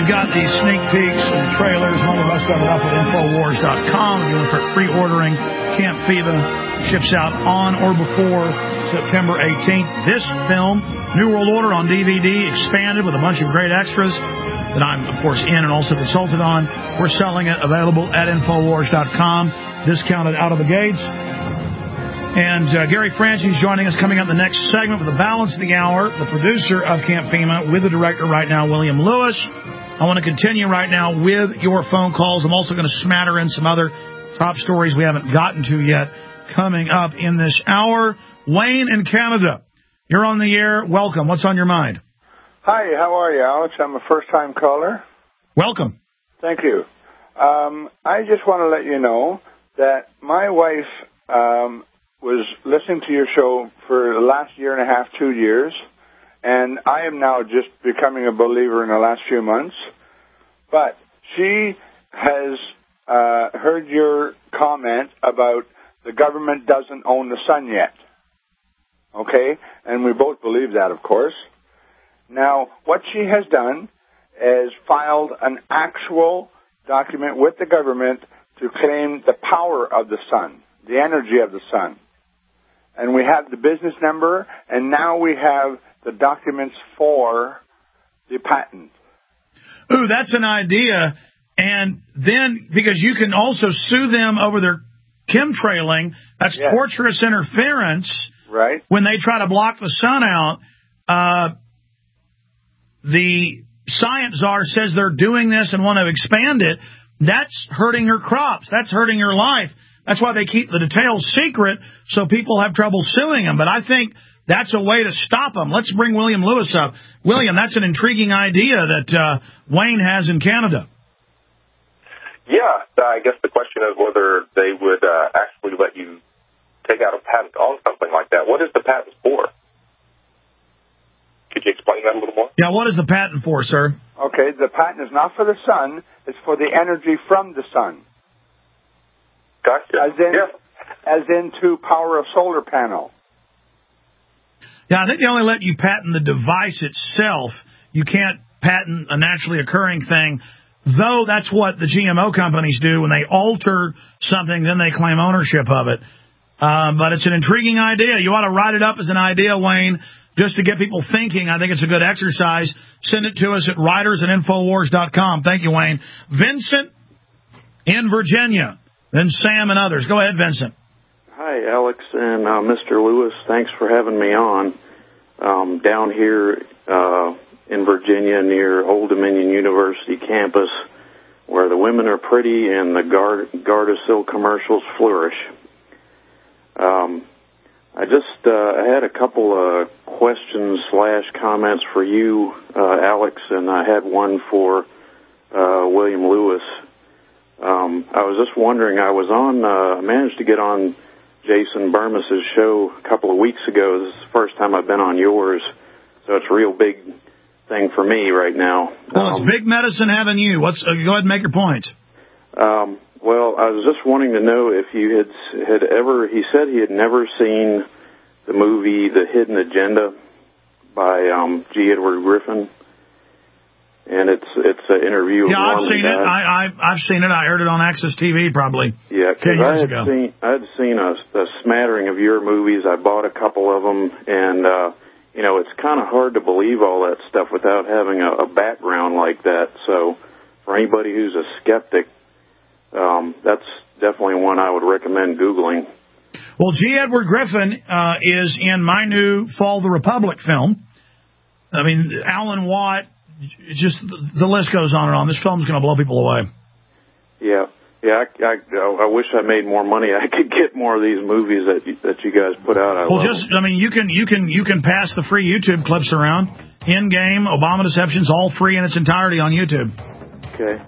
got these sneak peeks and trailers and all the rest of it up at Infowars.com. If you want to start pre-ordering, Camp FEMA ships out on or before September 18th. This film, New World Order on DVD, expanded with a bunch of great extras that I'm, of course, in and also consulted on. We're selling it, available at Infowars.com, discounted out of the gates. And Gary Franchi is joining us coming up in the next segment with the balance of the hour, the producer of Camp FEMA, with the director right now, William Lewis. I want to continue right now with your phone calls. I'm also going to smatter in some other top stories we haven't gotten to yet coming up in this hour. Wayne in Canada, you're on the air. Welcome. What's on your mind? Hi, how are you, Alex? I'm a first-time caller. Welcome. Thank you. I just want to let you know that my wife was listening to your show for the last year and a half, 2 years, and I am now just becoming a believer in the last few months. But she has heard your comment about the government doesn't own the sun yet. Okay? And we both believe that, of course. Now, what she has done is filed an actual document with the government to claim the power of the sun, the energy of the sun. And we have the business number, and now we have the documents for the patent. Ooh, that's an idea. And then, because you can also sue them over their chemtrailing, that's torturous interference. Right. When they try to block the sun out, the science czar says they're doing this and want to expand it. That's hurting your crops. That's hurting your life. That's why they keep the details secret, so people have trouble suing them. But I think that's a way to stop them. Let's bring William Lewis up. William, that's an intriguing idea that Wayne has in Canada. Yeah, I guess the question is whether they would actually let you take out a patent on something like that. What is the patent for? Could you explain that a little more? Yeah, what is the patent for, sir? Okay, the patent is not for the sun. It's for the energy from the sun. Gotcha. As in to power a solar panel. Yeah, I think they only let you patent the device itself. You can't patent a naturally occurring thing, though that's what the GMO companies do. When they alter something, then they claim ownership of it. But it's an intriguing idea. You ought to write it up as an idea, Wayne, just to get people thinking. I think it's a good exercise. Send it to us at writers@Infowars.com. Thank you, Wayne. Vincent in Virginia. Then Sam and others. Go ahead, Vincent. Hi, Alex and Mr. Lewis. Thanks for having me on. Down here in Virginia near Old Dominion University campus, where the women are pretty and the Gardasil commercials flourish. I just had a couple of questions / comments for you, Alex, and I had one for William Lewis. I was just wondering, I managed to get on Jason Bermas's show a couple of weeks ago. This is the first time I've been on yours, so it's a real big thing for me right now. Well, it's big medicine having you. Go ahead and make your points. Well, I was just wanting to know if you had ever, he said he had never seen the movie The Hidden Agenda by G. Edward Griffin. And it's an interview. Yeah, I've seen it. I've seen it. I heard it on Access TV probably. Yeah, because I had seen a smattering of your movies. I bought a couple of them, and it's kind of hard to believe all that stuff without having a background like that. So, for anybody who's a skeptic, that's definitely one I would recommend Googling. Well, G. Edward Griffin is in my new Fall the Republic film. I mean, Alan Watt. Just the list goes on and on. This film's going to blow people away. Yeah. I wish I made more money. I could get more of these movies that you guys put out. You can pass the free YouTube clips around. In-game, Obama Deception's all free in its entirety on YouTube. Okay.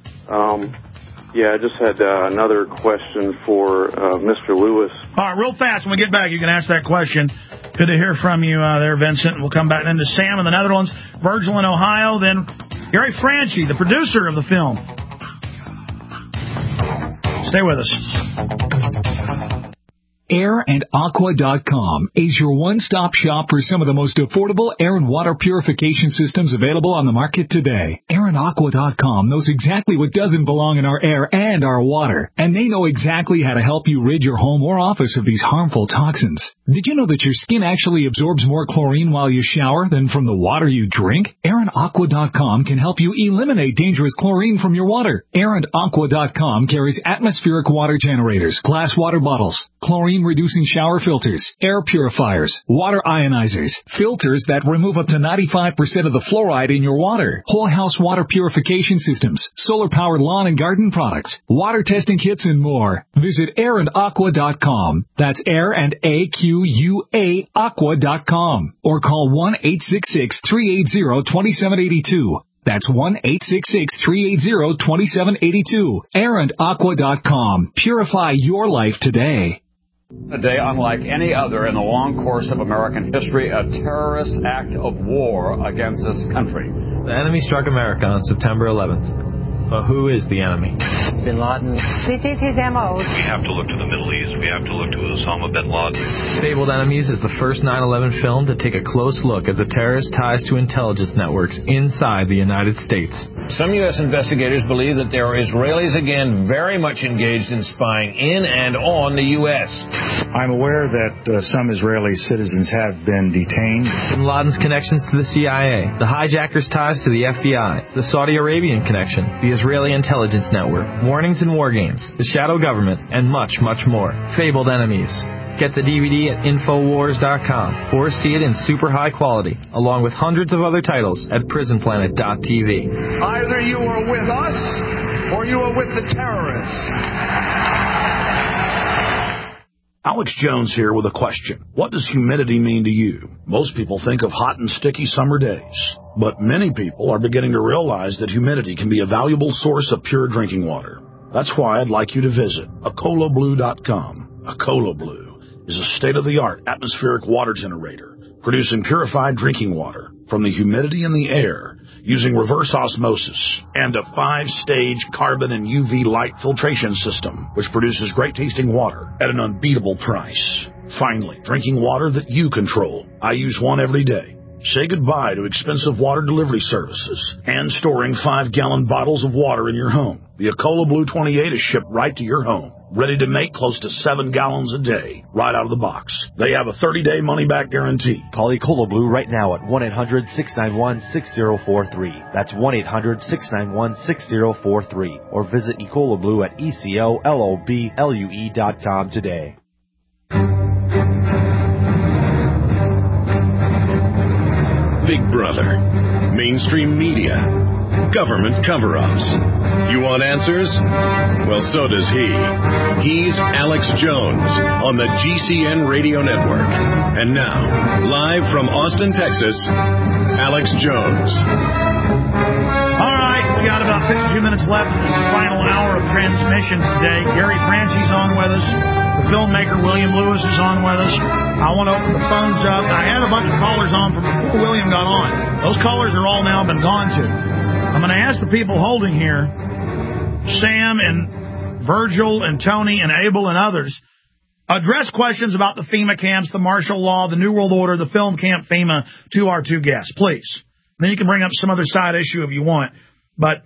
I just had another question for Mr. Lewis. All right, real fast. When we get back, you can ask that question. Good to hear from you there, Vincent. We'll come back then to Sam in the Netherlands, Virgil in Ohio, then Gary Franchi, the producer of the film. Stay with us. AirandAqua.com is your one-stop shop for some of the most affordable air and water purification systems available on the market today. AirandAqua.com knows exactly what doesn't belong in our air and our water, and they know exactly how to help you rid your home or office of these harmful toxins. Did you know that your skin actually absorbs more chlorine while you shower than from the water you drink? AirandAqua.com can help you eliminate dangerous chlorine from your water. AirandAqua.com carries atmospheric water generators, glass water bottles, chlorine-reducing shower filters, air purifiers, water ionizers, filters that remove up to 95% of the fluoride in your water, whole house water purification systems, solar-powered lawn and garden products, water testing kits, and more. Visit AirandAqua.com. That's Air and A-Q-U-A Aqua.com. Or call 1-866-380-2782. That's 1-866-380-2782. AirandAqua.com. Purify your life today. A day unlike any other in the long course of American history, a terrorist act of war against this country. The enemy struck America on September 11th. But who is the enemy? Bin Laden. This is his MO. We have to look to the Middle East. We have to look to Osama bin Laden. Fabled Enemies is the first 9/11 film to take a close look at the terrorist ties to intelligence networks inside the United States. Some U.S. investigators believe that there are Israelis again very much engaged in spying in and on the U.S. I'm aware that some Israeli citizens have been detained. Bin Laden's connections to the CIA, the hijackers' ties to the FBI, the Saudi Arabian connection, the Israeli intelligence network, warnings and war games, the shadow government, and much, much more. Fabled Enemies. Get the DVD at Infowars.com or see it in super high quality, along with hundreds of other titles at PrisonPlanet.tv. Either you are with us or you are with the terrorists. Alex Jones here with a question. What does humidity mean to you? Most people think of hot and sticky summer days, but many people are beginning to realize that humidity can be a valuable source of pure drinking water. That's why I'd like you to visit AcolaBlue.com. Acola Blue is a state-of-the-art atmospheric water generator, producing purified drinking water from the humidity in the air using reverse osmosis and a 5-stage carbon and UV light filtration system, which produces great-tasting water at an unbeatable price. Finally, drinking water that you control. I use one every day. Say goodbye to expensive water delivery services and storing 5-gallon bottles of water in your home. The Acola Blue 28 is shipped right to your home, ready to make close to 7 gallons a day, right out of the box. They have a 30-day money-back guarantee. Call Acola Blue right now at 1-800-691-6043. That's 1-800-691-6043. Or visit Acola Blue at ECOLOBLUE.com today. Big Brother, mainstream media, government cover-ups. You want answers? Well, so does he. He's Alex Jones on the GCN Radio Network. And now, live from Austin, Texas, Alex Jones. All right, we got about 52 minutes left in this final hour of transmission today. Gary Francie's on with us. The filmmaker William Lewis is on with us. I want to open the phones up. I had a bunch of callers on from before William got on. Those callers are all now been gone to. I'm going to ask the people holding here, Sam and Virgil and Tony and Abel and others, address questions about the FEMA camps, the martial law, the New World Order, the film camp FEMA to our two guests, please. And then you can bring up some other side issue if you want. But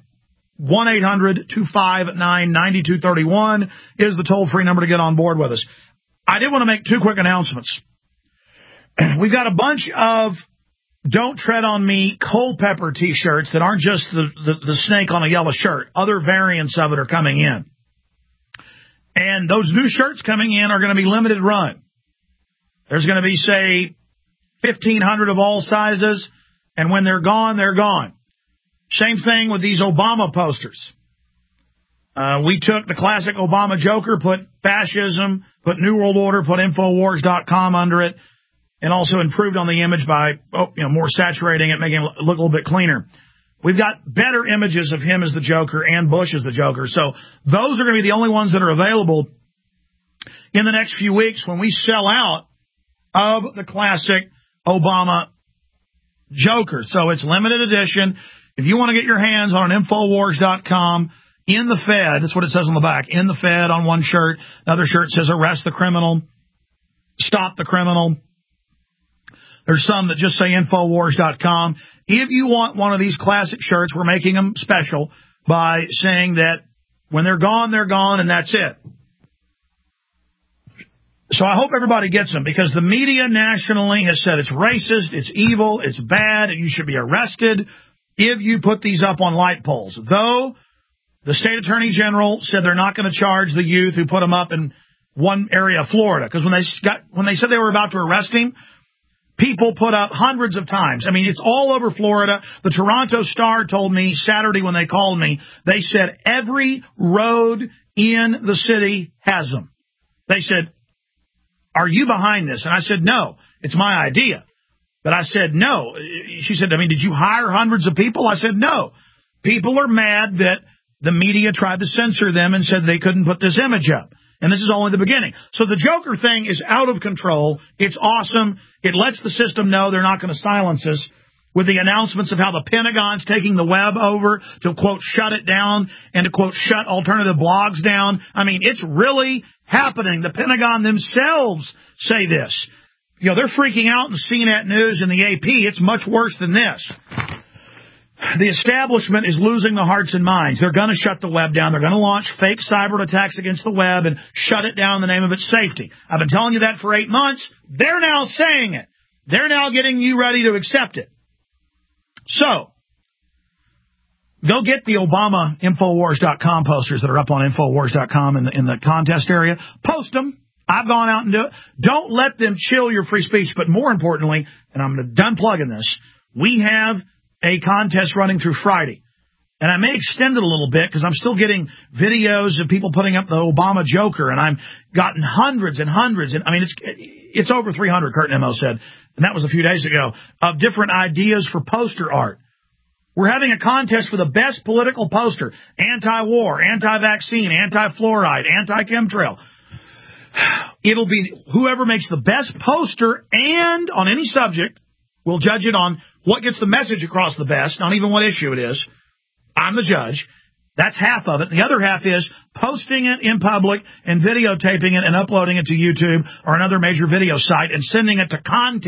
1-800-259-9231 is the toll-free number to get on board with us. I did want to make two quick announcements. We've got a bunch of Don't Tread on Me Culpeper T-shirts that aren't just the snake on a yellow shirt. Other variants of it are coming in. And those new shirts coming in are going to be limited run. There's going to be, say, 1,500 of all sizes, and when they're gone, they're gone. Same thing with these Obama posters. We took the classic Obama Joker, put fascism, put New World Order, put Infowars.com under it, and also improved on the image by more saturating it, making it look a little bit cleaner. We've got better images of him as the Joker and Bush as the Joker. So those are going to be the only ones that are available in the next few weeks when we sell out of the classic Obama Joker. So it's limited edition. If you want to get your hands on Infowars.com, in the Fed, that's what it says on the back, in the Fed on one shirt. Another shirt says arrest the criminal. Stop the Criminal. There's some that just say Infowars.com. If you want one of these classic shirts, we're making them special by saying that when they're gone, and that's it. So I hope everybody gets them, because the media nationally has said it's racist, it's evil, it's bad, and you should be arrested if you put these up on light poles. Though the state attorney general said they're not going to charge the youth who put them up in one area of Florida, because when they said they were about to arrest him, people put up hundreds of times. I mean, it's all over Florida. The Toronto Star told me Saturday when they called me, they said every road in the city has them. They said, are you behind this? And I said, no, it's my idea. But I said, no. She said, I mean, did you hire hundreds of people? I said, no. People are mad that the media tried to censor them and said they couldn't put this image up. And this is only the beginning. So the Joker thing is out of control. It's awesome. It lets the system know they're not going to silence us, with the announcements of how the Pentagon's taking the web over to, quote, shut it down and to, quote, shut alternative blogs down. I mean, it's really happening. The Pentagon themselves say this. You know, they're freaking out in CNET News and the AP. It's much worse than this. The establishment is losing the hearts and minds. They're going to shut the web down. They're going to launch fake cyber attacks against the web and shut it down in the name of its safety. I've been telling you that for 8 months. They're now saying it. They're now getting you ready to accept it. So, go get the Obama Infowars.com posters that are up on Infowars.com in the contest area. Post them. I've gone out and do it. Don't let them chill your free speech. But more importantly, and I'm done plugging this, we have a contest running through Friday. And I may extend it a little bit because I'm still getting videos of people putting up the Obama Joker, and I've gotten hundreds and hundreds, and I mean, it's over 300, Kurt Nemo said, and that was a few days ago, of different ideas for poster art. We're having a contest for the best political poster: anti-war, anti-vaccine, anti-fluoride, anti-chemtrail. It'll be whoever makes the best poster, and on any subject, we'll judge it on what gets the message across the best, not even what issue it is. I'm the judge. That's half of it. The other half is posting it in public and videotaping it and uploading it to YouTube or another major video site and sending it to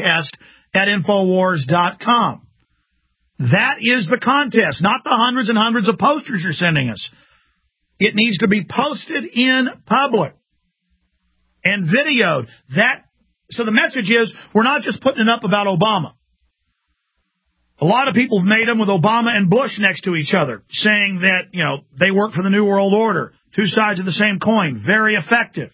contest@Infowars.com. That is the contest, not the hundreds and hundreds of posters you're sending us. It needs to be posted in public and videoed. So the message is, we're not just putting it up about Obama. A lot of people have made them with Obama and Bush next to each other, saying that, you know, they work for the New World Order. Two sides of the same coin. Very effective.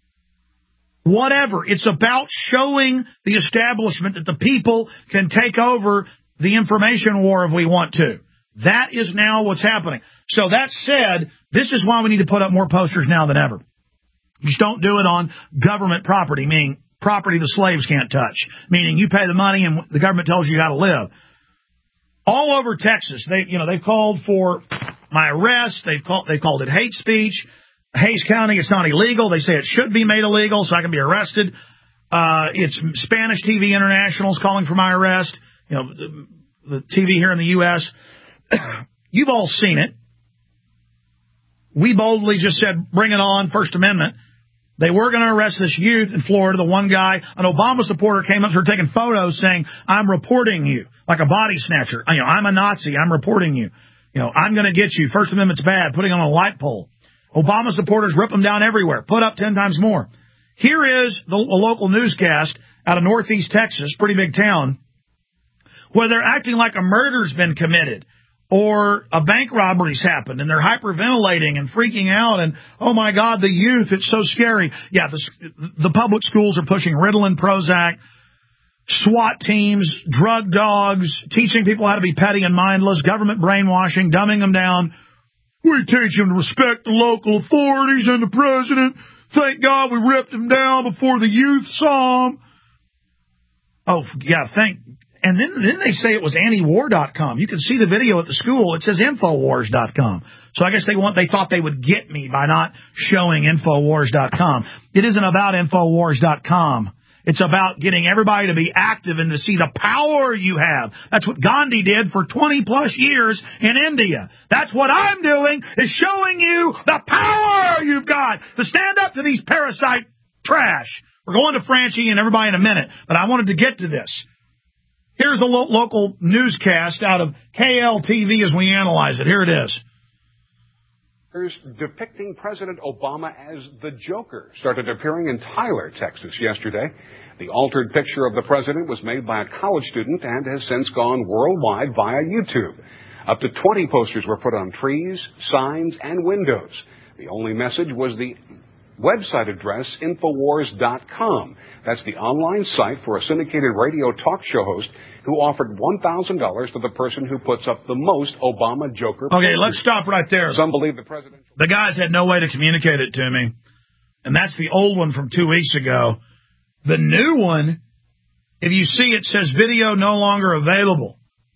Whatever. It's about showing the establishment that the people can take over the information war if we want to. That is now what's happening. So that said, this is why we need to put up more posters now than ever. Just don't do it on government property, meaning property the slaves can't touch, meaning you pay the money and the government tells you how to live. All over Texas, they've called for my arrest. They've called it hate speech. Hays County, it's not illegal. They say it should be made illegal so I can be arrested. It's Spanish TV International's calling for my arrest. You know, the TV here in the U.S. You've all seen it. We boldly just said, bring it on, First Amendment. They were going to arrest this youth in Florida. The one guy, an Obama supporter, came up to her taking photos saying, I'm reporting you, like a body snatcher. You know, I'm a Nazi. I'm reporting you. You know, I'm going to get you. First Amendment's bad. Putting on a light pole. Obama supporters rip them down everywhere. Put up 10 times more. Here is a local newscast out of Northeast Texas, pretty big town, where they're acting like a murder's been committed or a bank robbery's happened, and they're hyperventilating and freaking out, and, oh, my God, the youth, it's so scary. Yeah, the public schools are pushing Ritalin, Prozac, SWAT teams, drug dogs, teaching people how to be petty and mindless, government brainwashing, dumbing them down. We teach them to respect the local authorities and the president. Thank God we ripped them down before the youth saw them. Oh, yeah, And then they say it was antiwar.com. You can see the video at the school. It says Infowars.com. So I guess they thought they would get me by not showing Infowars.com. It isn't about Infowars.com. It's about getting everybody to be active and to see the power you have. That's what Gandhi did for 20-plus years in India. That's what I'm doing, is showing you the power you've got to stand up to these parasite trash. We're going to Franchi and everybody in a minute, but I wanted to get to this. Here's a local newscast out of KLTV as we analyze it. Here it is. Depicting President Obama as the Joker started appearing in Tyler, Texas yesterday. The altered picture of the president was made by a college student and has since gone worldwide via YouTube. Up to 20 posters were put on trees, signs, and windows. The only message was the website address, Infowars.com. That's the online site for a syndicated radio talk show host who offered $1,000 to the person who puts up the most Obama Joker pictures. Okay, let's stop right there. Some believe the president... The guys had no way to communicate it to me. And that's the old one from 2 weeks ago. The new one, if you see it says video no longer available.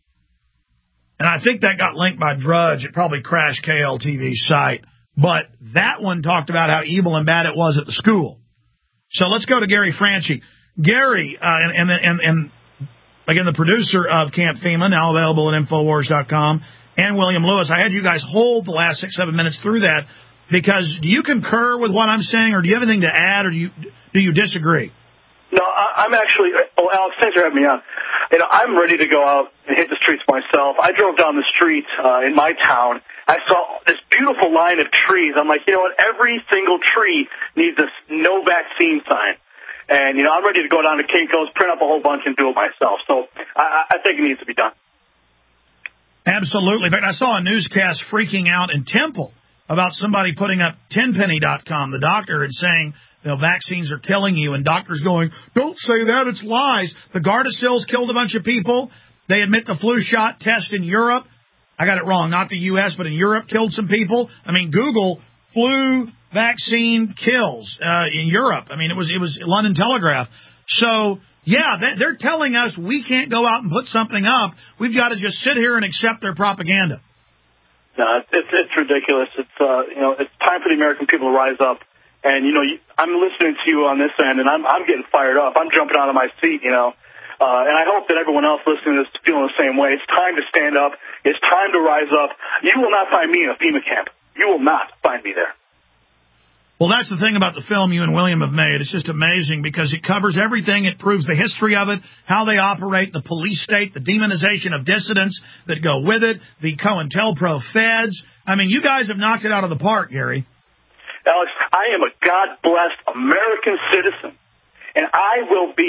And I think that got linked by Drudge. It probably crashed KLTV's site. But that one talked about how evil and bad it was at the school. So let's go to Gary Franchi. Gary, and again, the producer of Camp FEMA, now available at Infowars.com, and William Lewis. I had you guys hold the last 6-7 minutes through that because do you concur with what I'm saying, or do you have anything to add, or do you disagree? No, I'm actually, Alex, thanks for having me on. I'm ready to go out and hit the streets myself. I drove down the street in my town. I saw this beautiful line of trees. I'm like, you know what? Every single tree needs this no vaccine sign. And, I'm ready to go down to Kinko's, print up a whole bunch, and do it myself. So I think it needs to be done. Absolutely. In fact, I saw a newscast freaking out in Temple about somebody putting up tenpenny.com, the doctor, and saying, vaccines are killing you, and doctors going, don't say that, it's lies. The Gardasil's killed a bunch of people. They admit the flu shot test in Europe. I got it wrong, not the U.S., but in Europe killed some people. I mean, Google flu vaccine kills in Europe. I mean, it was London Telegraph. So, yeah, they're telling us we can't go out and put something up. We've got to just sit here and accept their propaganda. No, it's ridiculous. It's it's time for the American people to rise up. And, I'm listening to you on this end, and I'm getting fired up. I'm jumping out of my seat, and I hope that everyone else listening is feeling the same way. It's time to stand up. It's time to rise up. You will not find me in a FEMA camp. You will not find me there. Well, that's the thing about the film you and William have made. It's just amazing because it covers everything. It proves the history of it, how they operate, the police state, the demonization of dissidents that go with it, the COINTELPRO feds. I mean, you guys have knocked it out of the park, Gary. Alex, I am a God-blessed American citizen, and I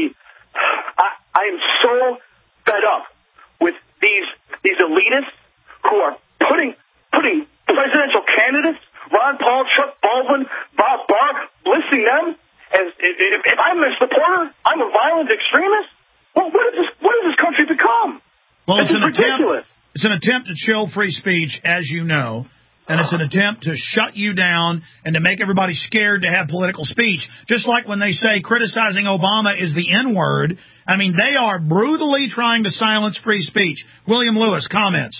am so fed up with these elitists who are putting presidential candidates, Ron Paul, Chuck Baldwin, Bob Barr, listing them as if I'm a supporter, I'm a violent extremist. Well, what does this country become? Well, it's ridiculous. It's an attempt to chill free speech, as you know. And it's an attempt to shut you down and to make everybody scared to have political speech. Just like when they say criticizing Obama is the N-word. I mean, they are brutally trying to silence free speech. William Lewis, comments.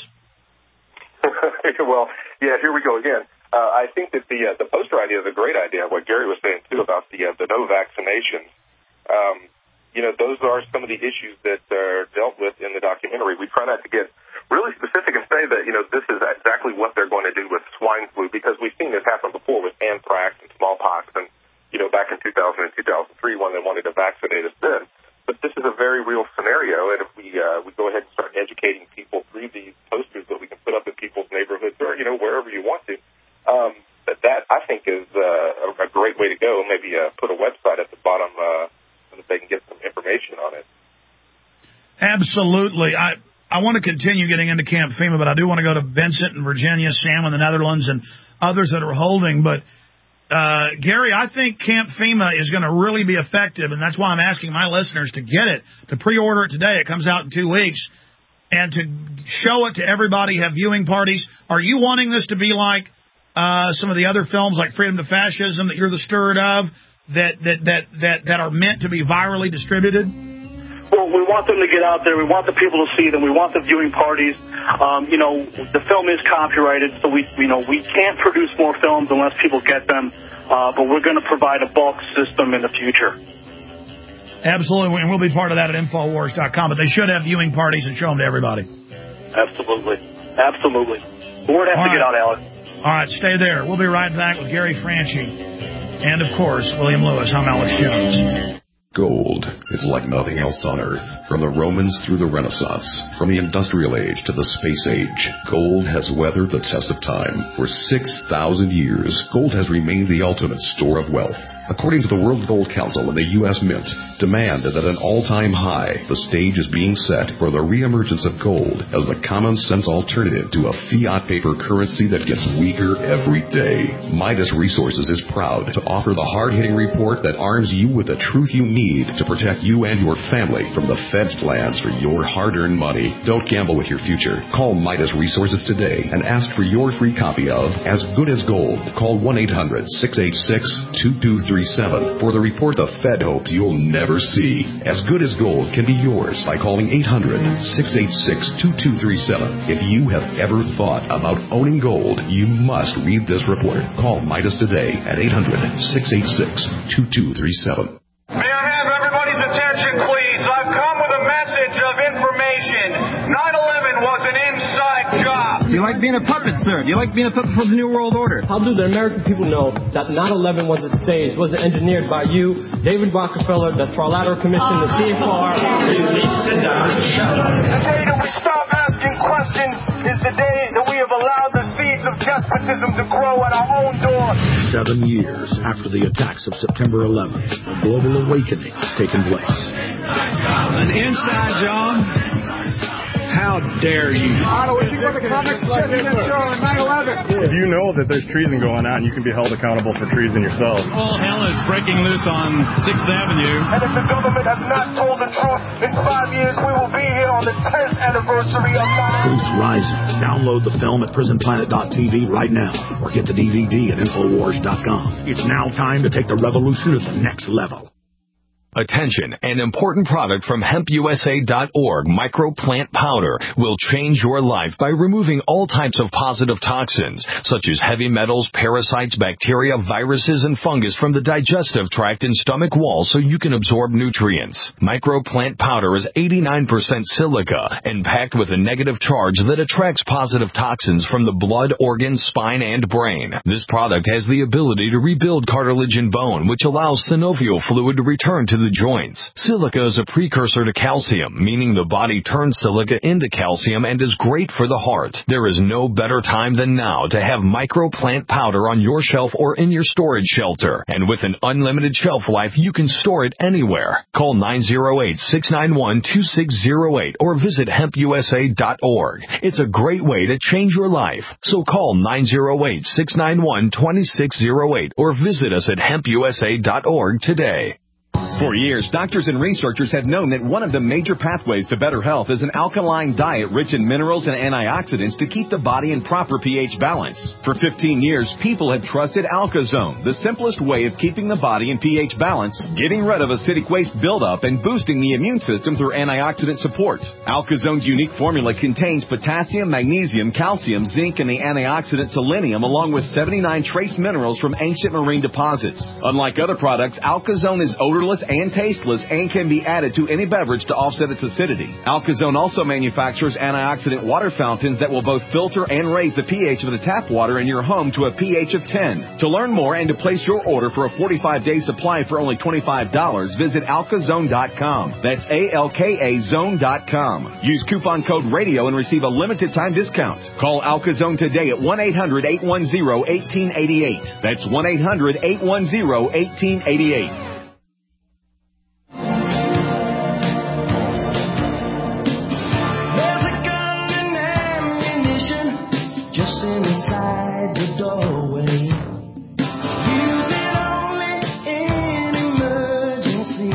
Well, yeah, here we go again. I think that the poster idea is a great idea, what Gary was saying, too, about the no vaccinations. Those are some of the issues that are dealt with in the documentary. We try not to get really specific and say that, this is exactly what they're going to do with swine flu, because we've seen this happen before with anthrax and smallpox and, back in 2000 and 2003 when they wanted to vaccinate us then. But this is a very real scenario, and if we go ahead and start educating people through these posters that we can put up in people's neighborhoods or, wherever you want to, that I think is a great way to go. Maybe put a website at the bottom so that they can get some information on it. Absolutely. I want to continue getting into Camp FEMA, but I do want to go to Vincent in Virginia, Sam in the Netherlands, and others that are holding. But, Gary, I think Camp FEMA is going to really be effective, and that's why I'm asking my listeners to get it, to pre-order it today. It comes out in 2 weeks, and to show it to everybody, have viewing parties. Are you wanting this to be like some of the other films like Freedom to Fascism that you're the steward of, that are meant to be virally distributed? Well, we want them to get out there. We want the people to see them. We want the viewing parties. The film is copyrighted, so we can't produce more films unless people get them. But we're going to provide a bulk system in the future. Absolutely, and we'll be part of that at Infowars.com. But they should have viewing parties and show them to everybody. Absolutely. The word has to get out, Alex. All right, stay there. We'll be right back with Gary Franchi. And, of course, William Lewis. I'm Alex Jones. Gold is like nothing else on Earth. From the Romans through the Renaissance, from the Industrial Age to the Space Age, gold has weathered the test of time. For 6,000 years, gold has remained the ultimate store of wealth. According to the World Gold Council and the U.S. Mint, demand is at an all-time high. The stage is being set for the reemergence of gold as the common-sense alternative to a fiat paper currency that gets weaker every day. Midas Resources is proud to offer the hard-hitting report that arms you with the truth you need to protect you and your family from the Fed's plans for your hard-earned money. Don't gamble with your future. Call Midas Resources today and ask for your free copy of As Good as Gold. Call 1-800-686-2237 for the report the Fed hopes you'll never see. As Good as Gold can be yours by calling 800-686-2237. If you have ever thought about owning gold, you must read this report. Call Midas today at 800-686-2237. May I have everybody's attention, please? I've come with a message of information. 9/11 was an inside job. Do you like being a puppet, sir? Do you like being a puppet for the New World Order? How do the American people know that 9/11 was a stage, was engineered by you, David Rockefeller, the Trilateral Commission, the CFR? Sit down and shut up. The day that we stop asking questions is the day that we have allowed the seeds of despotism to grow at our own door. 7 years after the attacks of September 11th, a global awakening has taken place. An inside job? How dare you? If you know that there's treason going on, you can be held accountable for treason yourself. All hell is breaking loose on 6th Avenue. And if the government has not told the truth, in 5 years we will be here on the 10th anniversary of 9/11. Truth Rising. Download the film at prisonplanet.tv right now or get the DVD at Infowars.com. It's now time to take the revolution to the next level. Attention, an important product from hempusa.org, microplant powder, will change your life by removing all types of positive toxins, such as heavy metals, parasites, bacteria, viruses, and fungus from the digestive tract and stomach wall so you can absorb nutrients. Microplant powder is 89% silica and packed with a negative charge that attracts positive toxins from the blood, organs, spine, and brain. This product has the ability to rebuild cartilage and bone, which allows synovial fluid to return to the joints. Silica is a precursor to calcium, meaning the body turns silica into calcium and is great for the heart. There is no better time than now to have microplant powder on your shelf or in your storage shelter. And with an unlimited shelf life, you can store it anywhere. Call 908-691-2608 or visit hempusa.org. It's a great way to change your life. So call 908-691-2608 or visit us at hempusa.org today. For years, doctors and researchers have known that one of the major pathways to better health is an alkaline diet rich in minerals and antioxidants to keep the body in proper pH balance. For 15 years, people have trusted AlkaZone, the simplest way of keeping the body in pH balance, getting rid of acidic waste buildup, and boosting the immune system through antioxidant support. AlkaZone's unique formula contains potassium, magnesium, calcium, zinc, and the antioxidant selenium, along with 79 trace minerals from ancient marine deposits. Unlike other products, AlkaZone is odorless and tasteless and can be added to any beverage to offset its acidity. AlkaZone also manufactures antioxidant water fountains that will both filter and rate the pH of the tap water in your home to a pH of 10. To learn more and to place your order for a 45-day supply for only $25, visit alkazone.com. That's ALKA zone.com. Use coupon code RADIO and receive a limited time discount. Call AlkaZone today at 1-800-810-1888. That's 1-800-810-1888. Inside the doorway. Use it only in emergency.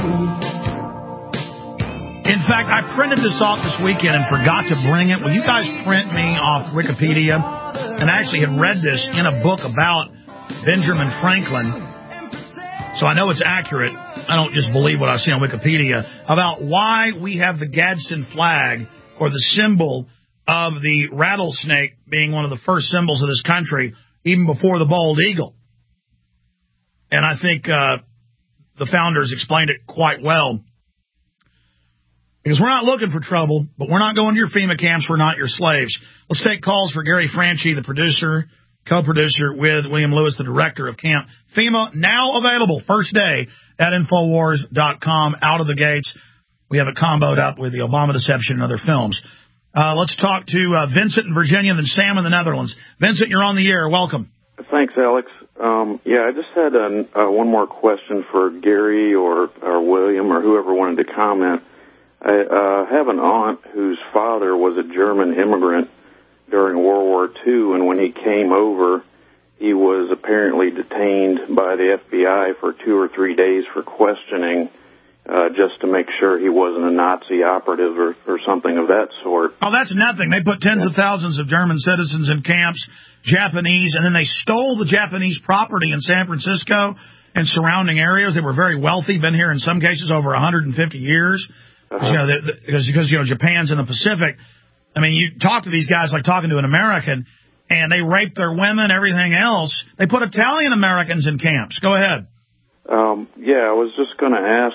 In fact, I printed this off this weekend and forgot to bring it. Will you guys print me off Wikipedia? And I actually had read this in a book about Benjamin Franklin, so I know it's accurate. I don't just believe what I see on Wikipedia about why we have the Gadsden flag, or the symbol of the rattlesnake being one of the first symbols of this country, even before the bald eagle. And I think the founders explained it quite well. Because we're not looking for trouble, but we're not going to your FEMA camps. We're not your slaves. Let's take calls for Gary Franchi, the producer co-producer with William Lewis, the director of Camp FEMA. Now available, first day at Infowars.com, out of the gates. We have it comboed up with the Obama Deception and other films. Let's talk to Vincent in Virginia and then Sam in the Netherlands. Vincent, you're on the air. Welcome. Thanks, Alex. I just had one more question for Gary or William or whoever wanted to comment. I have an aunt whose father was a German immigrant during World War II, and when he came over, he was apparently detained by the FBI for 2 or 3 days for questioning, just to make sure he wasn't a Nazi operative or something of that sort. Oh, that's nothing. They put tens of thousands of German citizens in camps, Japanese, and then they stole the Japanese property in San Francisco and surrounding areas. They were very wealthy, been here in some cases over 150 years. Because Japan's in the Pacific. I mean, you talk to these guys like talking to an American, and they rape their women, everything else. They put Italian Americans in camps. Go ahead. I was just going to ask,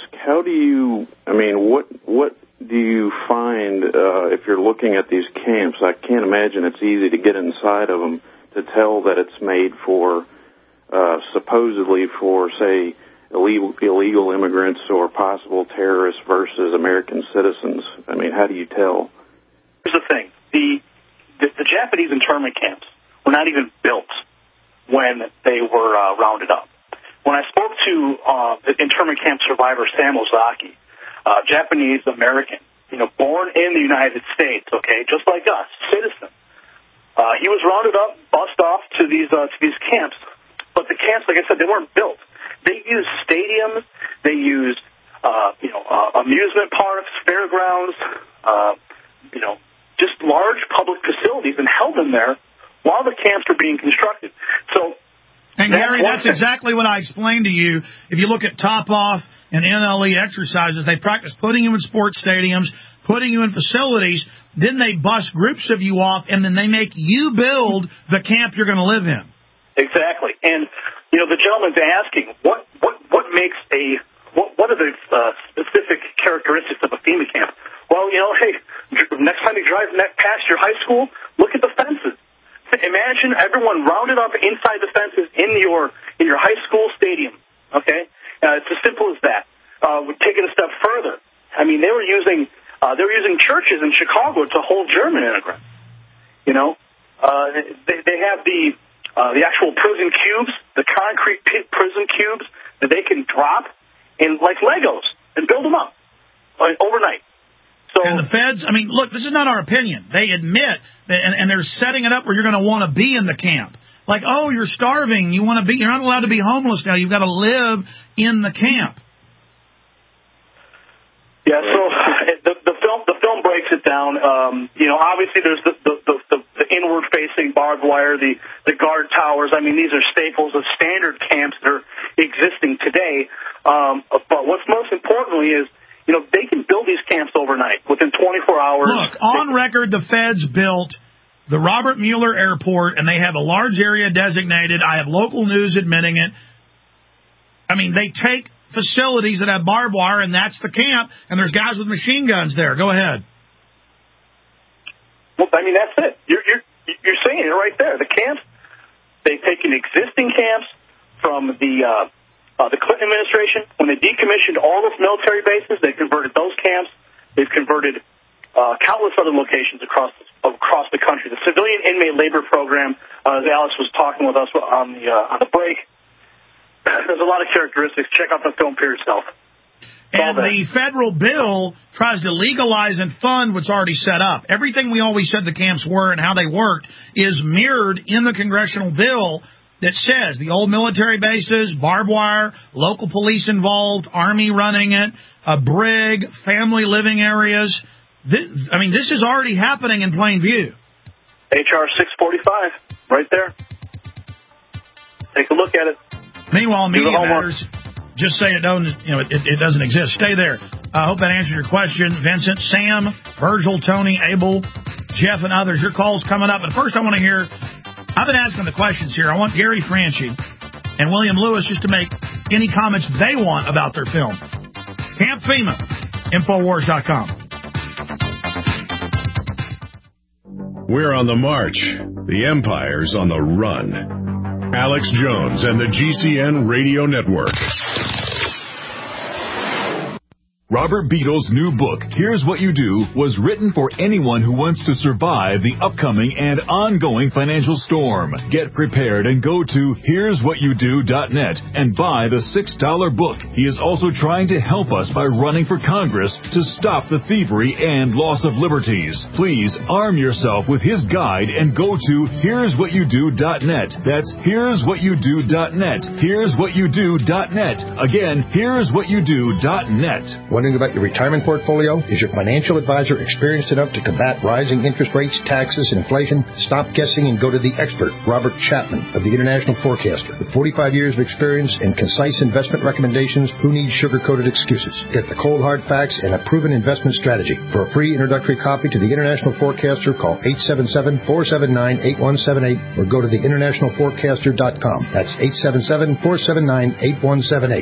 what do you find if you're looking at these camps? I can't imagine it's easy to get inside of them to tell that it's made for, supposedly for, say, illegal immigrants or possible terrorists versus American citizens. I mean, how do you tell? Here's the thing. The Japanese internment camps were not even built when they were rounded up. When I spoke to internment camp survivor Sam Ozaki, Japanese American, born in the United States, okay, just like us, citizen. He was rounded up, bussed off to these camps. But the camps, like I said, they weren't built. They used stadiums. They used, amusement parks, fairgrounds, just large public facilities, and held them there while the camps were being constructed. And Gary, that's exactly what I explained to you. If you look at Top-Off and NLE exercises, they practice putting you in sports stadiums, putting you in facilities. Then they bust groups of you off, and then they make you build the camp you're going to live in. Exactly. And, the gentleman's asking, what are the specific characteristics of a FEMA camp? Well, hey, next time you drive past your high school, look at the fences. Imagine everyone rounded up inside the fences in your high school stadium. Okay, it's as simple as that. We take it a step further. I mean, they were using churches in Chicago to hold German immigrants. They have the actual prison cubes, the concrete prison cubes that they can drop in like Legos and build them up overnight. And the feds, look, this is not our opinion. They admit that, and they're setting it up where you're going to want to be in the camp. Like, oh, you're starving. You're not allowed to be homeless now. You've got to live in the camp. Yeah, so the film breaks it down. Obviously there's the inward-facing barbed wire, the guard towers. These are staples of standard camps that are existing today. But what's most importantly is, they can build these camps overnight, within 24 hours. Look, on record, the feds built the Robert Mueller Airport, and they have a large area designated. I have local news admitting it. They take facilities that have barbed wire, and that's the camp, and there's guys with machine guns there. Go ahead. Well, that's it. You're saying it right there. The camps, they've taken existing camps from the Clinton administration. When they decommissioned all those military bases, they converted those camps. They've converted countless other locations across the country. The civilian inmate labor program, as Alex was talking with us on the break, there's a lot of characteristics. Check out the film for yourself. And the federal bill tries to legalize and fund what's already set up. Everything we always said the camps were and how they worked is mirrored in the congressional bill that says the old military bases, barbed wire, local police involved, Army running it, a brig, family living areas. This is already happening in plain view. H.R. 645, right there. Take a look at it. Meanwhile, Media Matters just say it doesn't exist. Stay there. I hope that answers your question. Vincent, Sam, Virgil, Tony, Abel, Jeff, and others. Your call's coming up. But first I want to hear, I've been asking the questions here. I want Gary Franchi and William Lewis just to make any comments they want about their film. Camp FEMA, Infowars.com. We're on the march. The empire's on the run. Alex Jones and the GCN Radio Network. Robert Beadle's new book, Here's What You Do, was written for anyone who wants to survive the upcoming and ongoing financial storm. Get prepared and go to here'swhatyoudo.net and buy the $6 book. He is also trying to help us by running for Congress to stop the thievery and loss of liberties. Please arm yourself with his guide and go to here'swhatyoudo.net. That's here'swhatyoudo.net. Here'swhatyoudo.net. Again, here'swhatyoudo.net. Wondering about your retirement portfolio? Is your financial advisor experienced enough to combat rising interest rates, taxes, and inflation? Stop guessing and go to the expert, Robert Chapman of the International Forecaster. With 45 years of experience and concise investment recommendations, who needs sugar-coated excuses? Get the cold hard facts and a proven investment strategy. For a free introductory copy to the International Forecaster, call 877-479-8178 or go to theinternationalforecaster.com. That's 877-479-8178.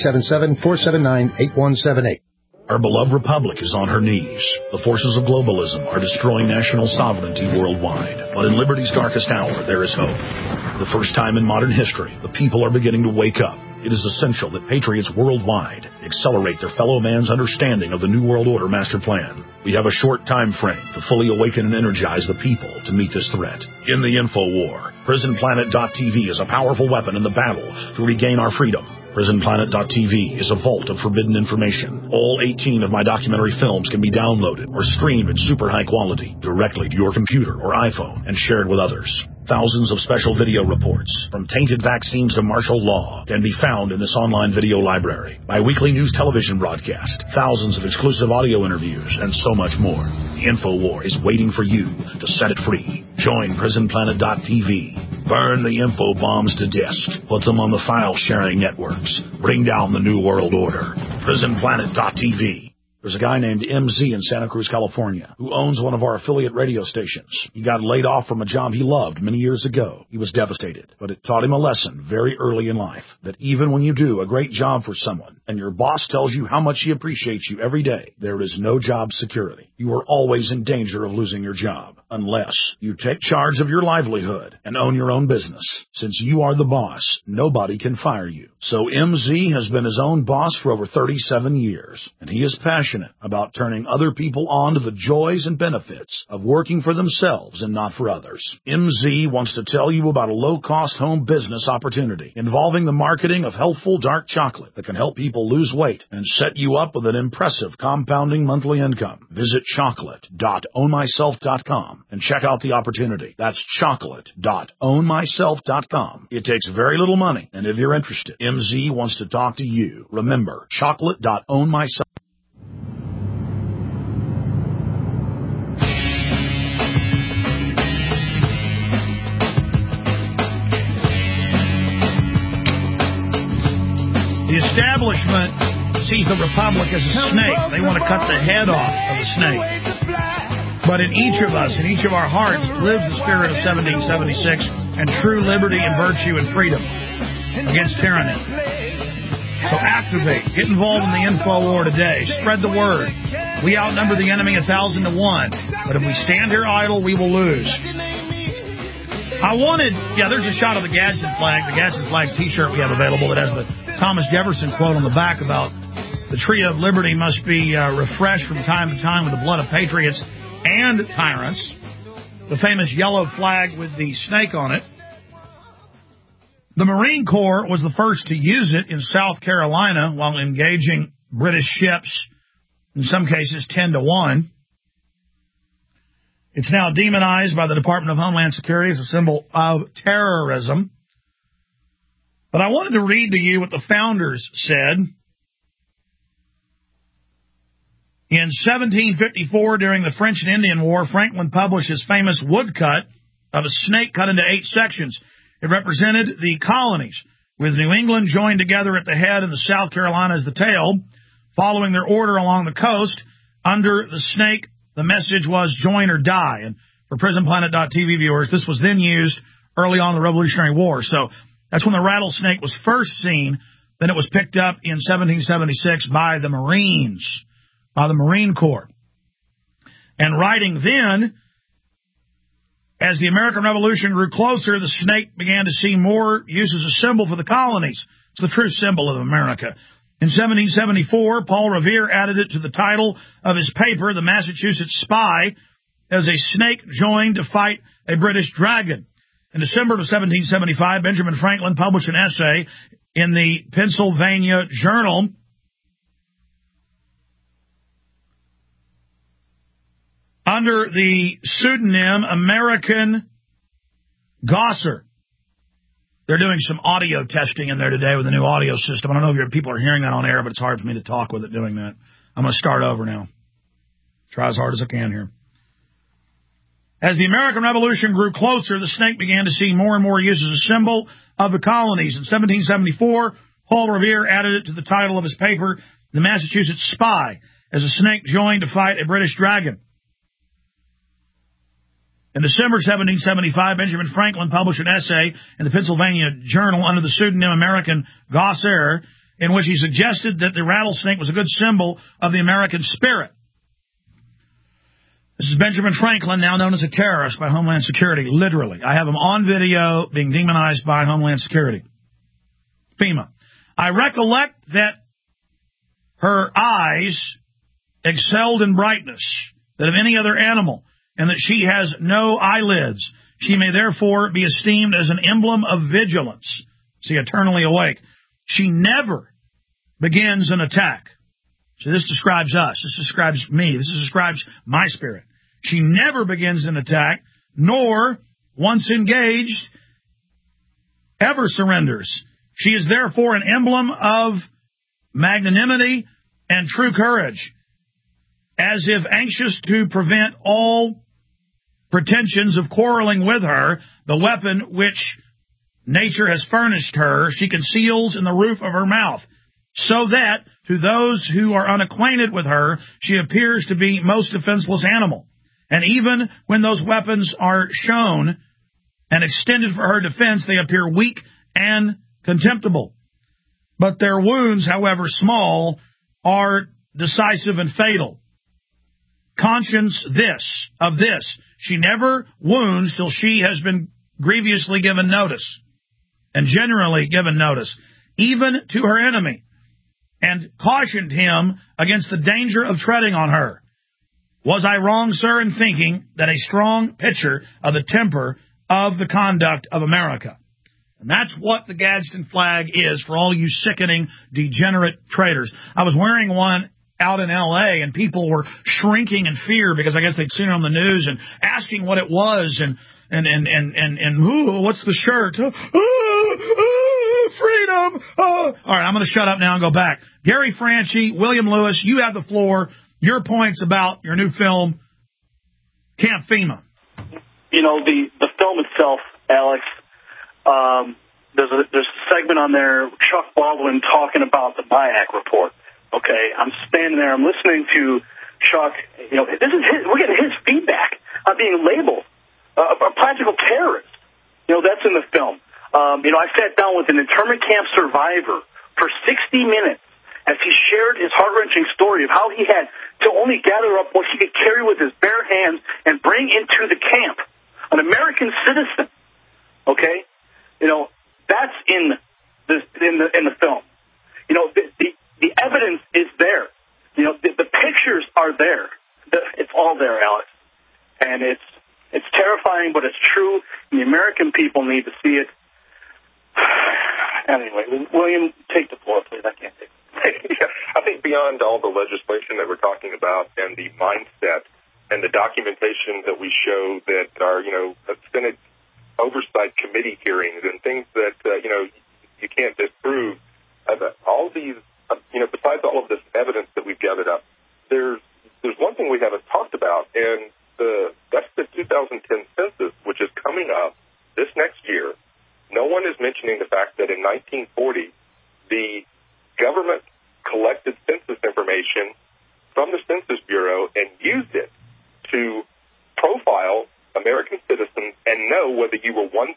877-479-8178. Our beloved republic is on her knees. The forces of globalism are destroying national sovereignty worldwide. But in liberty's darkest hour, there is hope. For the first time in modern history, the people are beginning to wake up. It is essential that patriots worldwide accelerate their fellow man's understanding of the New World Order master plan. We have a short time frame to fully awaken and energize the people to meet this threat. In the info war, PrisonPlanet.tv is a powerful weapon in the battle to regain our freedom. PrisonPlanet.tv is a vault of forbidden information. All 18 of my documentary films can be downloaded or streamed in super high quality directly to your computer or iPhone and shared with others. Thousands of special video reports, from tainted vaccines to martial law, can be found in this online video library. My weekly news television broadcast, thousands of exclusive audio interviews, and so much more. The InfoWar is waiting for you to set it free. Join PrisonPlanet.tv. Burn the info bombs to disk. Put them on the file-sharing networks. Bring down the New World Order. PrisonPlanet.tv. There's a guy named MZ in Santa Cruz, California, who owns one of our affiliate radio stations. He got laid off from a job he loved many years ago. He was devastated, but it taught him a lesson very early in life, that even when you do a great job for someone and your boss tells you how much he appreciates you every day, there is no job security. You are always in danger of losing your job, unless you take charge of your livelihood and own your own business. Since you are the boss, nobody can fire you. So MZ has been his own boss for over 37 years, and he is passionate about turning other people on to the joys and benefits of working for themselves and not for others. MZ wants to tell you about a low-cost home business opportunity involving the marketing of healthful dark chocolate that can help people lose weight and set you up with an impressive compounding monthly income. Visit chocolate.ownmyself.com and check out the opportunity. That's chocolate.ownmyself.com. It takes very little money, and if you're interested, MZ wants to talk to you. Remember, chocolate.ownmyself. The establishment sees the republic as a snake. They want to cut the head off of the snake. But in each of us, in each of our hearts, lives the spirit of 1776 and true liberty and virtue and freedom against tyranny. So activate. Get involved in the info war today. Spread the word. We outnumber the enemy 1,000 to 1. But if we stand here idle, we will lose. There's a shot of the Gadsden flag, T-shirt we have available that has the Thomas Jefferson quote on the back about the tree of liberty must be refreshed from time to time with the blood of patriots and tyrants. The famous yellow flag with the snake on it. The Marine Corps was the first to use it in South Carolina while engaging British ships, in some cases 10 to 1. It's now demonized by the Department of Homeland Security as a symbol of terrorism. But I wanted to read to you what the founders said. In 1754, during the French and Indian War, Franklin published his famous woodcut of a snake cut into 8 sections. It represented the colonies, with New England joined together at the head and the South Carolina as the tail, following their order along the coast. Under the snake, the message was join or die. And for PrisonPlanet.tv viewers, this was then used early on in the Revolutionary War. So that's when the rattlesnake was first seen. Then it was picked up in 1776 by the Marines, by the Marine Corps. And writing then, As the American Revolution grew closer, the snake began to see more use as a symbol for the colonies. It's the true symbol of America. In 1774, Paul Revere added it to the title of his paper, The Massachusetts Spy, as a snake joined to fight a British dragon. In December of 1775, Benjamin Franklin published an essay in the Pennsylvania Journal under the pseudonym American Gosser. They're doing some audio testing in there today with a new audio system. I don't know if people are hearing that on air, but it's hard for me to talk with it doing that. I'm going to start over now. Try as hard as I can here. As the American Revolution grew closer, the snake began to see more and more use as a symbol of the colonies. In 1774, Paul Revere added it to the title of his paper, The Massachusetts Spy, as a snake joined to fight a British dragon. In December 1775, Benjamin Franklin published an essay in the Pennsylvania Journal under the pseudonym American Gosser, in which he suggested that the rattlesnake was a good symbol of the American spirit. This is Benjamin Franklin, now known as a terrorist by Homeland Security, literally. I have him on video being demonized by Homeland Security. FEMA. I recollect that her eyes excelled in brightness that of any other animal, and that she has no eyelids. She may therefore be esteemed as an emblem of vigilance. See, eternally awake. She never begins an attack. So this describes us. This describes me. This describes my spirit. She never begins an attack, nor, once engaged, ever surrenders. She is therefore an emblem of magnanimity and true courage, as if anxious to prevent all pretensions of quarreling with her, the weapon which nature has furnished her, she conceals in the roof of her mouth, so that to those who are unacquainted with her, she appears to be most defenseless animal. And even when those weapons are shown and extended for her defense, they appear weak and contemptible. But their wounds, however small, are decisive and fatal. Conscience of this, she never wounds till she has been grievously given notice, and generally given notice, even to her enemy, and cautioned him against the danger of treading on her. Was I wrong, sir, in thinking that a strong picture of the temper of the conduct of America? And that's what the Gadsden flag is for all you sickening, degenerate traitors. I was wearing one out in L.A., and people were shrinking in fear because I guess they'd seen it on the news and asking what it was and ooh, what's the shirt? Freedom! All right, I'm going to shut up now and go back. Gary Franchi, William Lewis, you have the floor. Your points about your new film, Camp FEMA. You know, the film itself, Alex, there's a segment on there, Chuck Baldwin talking about the BIAC report. Okay, I'm standing there, I'm listening to Chuck. You know, we're getting his feedback on being labeled a practical terrorist. You know, that's in the film. You know, I sat down with an internment camp survivor for 60 minutes as he shared his heart-wrenching story of how he had to only gather up what he could carry with his bare hands and bring into the camp. An American citizen. Okay, you know, that's in the film. You know, the evidence is there. You know, the pictures are there. It's all there, Alex. And it's terrifying, but it's true, and the American people need to see it. Anyway, William, take the floor, please. I can't take it. Yeah, I think beyond all the legislation that we're talking about and the mindset and the documentation that we show that are, you know, Senate oversight committee hearings and things that, you know, you can't disprove, all these, you know, besides all of this evidence that we've gathered up, there's one thing we haven't talked about, and that's the 2010 census, which is coming up this next year. No one is mentioning the fact that in 1940, the government collected census information from the Census Bureau and used it to profile American citizens and know whether you were 1/6%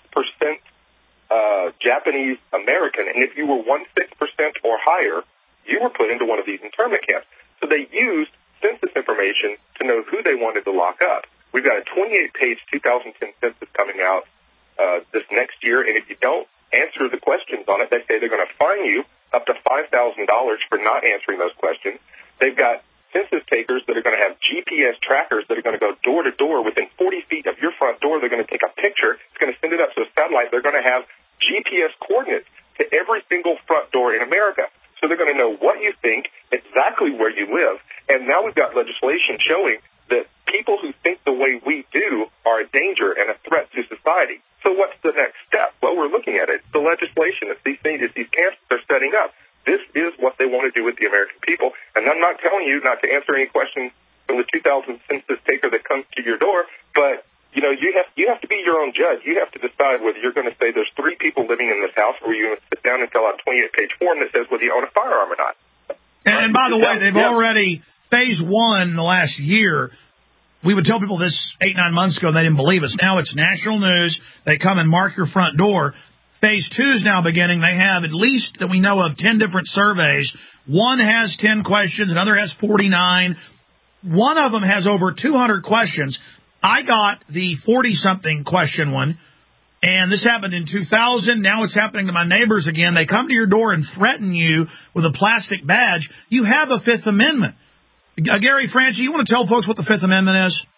Japanese American, and if you were 1/6% or higher, you were put into one of these internment camps. So they used census information to know who they wanted to lock up. We've got a 28-page 2010 census coming out this next year, and if you don't answer the questions on it, they say they're going to fine you up to $5,000 for not answering those questions. They've got census takers that are going to have GPS trackers that are going to go door to door within 40 feet of your front door. They're going to take a picture. It's going to send it up to a satellite. They're going to have GPS coordinates to every single front door in America. So they're going to know what you think, exactly where you live. And now we've got legislation showing that people who think the way we do are a danger and a threat to society. So what's the next step? Well, we're looking at it. The legislation that these things, that these camps are setting up. This is what they want to do with the American people. And I'm not telling you not to answer any questions from the 2000 census taker that comes to your door, but you have to be your own judge. You have to decide whether you're going to say there's 3 people living in this house, or you're going to sit down and fill out a 28-page form that says whether you own a firearm or not. And by the way, they've already, phase 1 in the last year, we would tell people this 8-9 months ago, and they didn't believe us. Now it's national news. They come and mark your front door. Phase 2 is now beginning. They have, at least that we know of, 10 different surveys. One has 10 questions. Another has 49. One of them has over 200 questions. I got the 40-something question one, and this happened in 2000. Now it's happening to my neighbors again. They come to your door and threaten you with a plastic badge. You have a Fifth Amendment. Gary Franchi, you want to tell folks what the Fifth Amendment is?